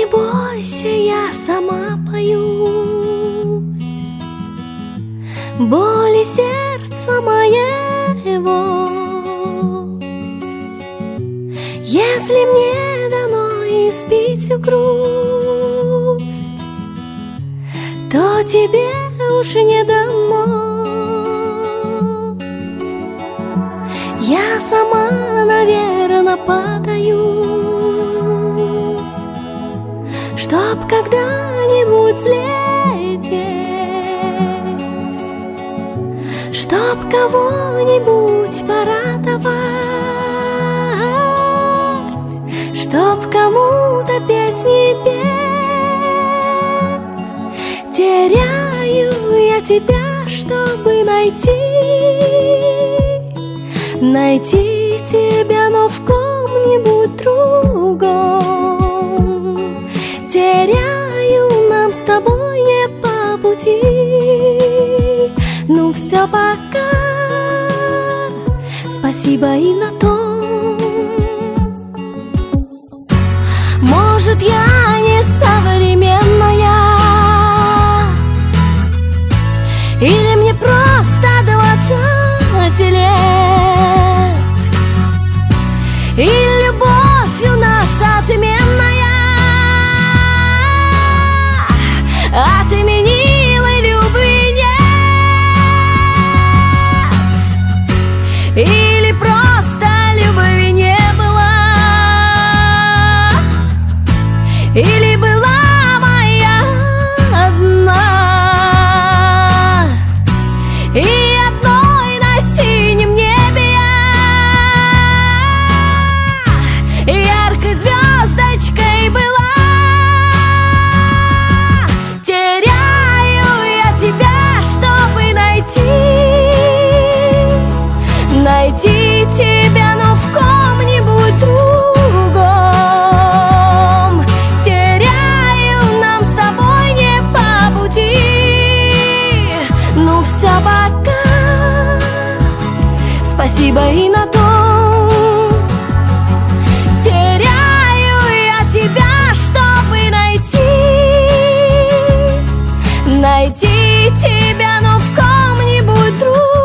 Не бойся, я сама боюсь боли сердца моего. Если мне дано испить грусть, то тебе уж не дано. Я сама, наверно, падаю, чтоб когда-нибудь взлететь, чтоб кого-нибудь порадовать, чтоб кому-то песни петь. Теряю я тебя, чтобы найти тебя, но в ком-нибудь другом. Теряю, нам с тобой не по пути. Ну все, пока, спасибо и на том. Может, я не современная, или мне просто 20 лет, и любовь у нас отменная, отменилой любви нет, или просто любви не было, или была моя одна. И одной на синем небе я яркой звездочкой была. Теряю я тебя, чтобы найти тебя, но в ком-нибудь другом. Теряю, нам с тобой не по пути. Ну все, пока, спасибо и на том. Теряю я тебя, чтобы найти тебя, но в ком-нибудь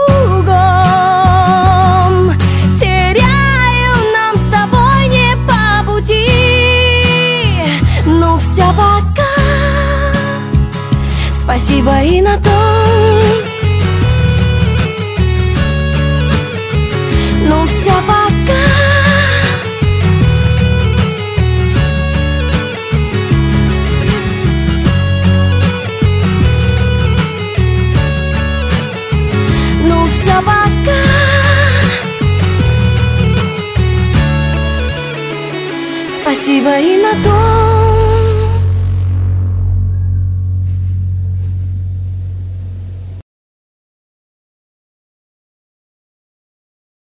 другом. Теряю, нам с тобой не по пути. Ну все, пока, спасибо и на том. Ну все, пока, ну все, пока, спасибо и на том.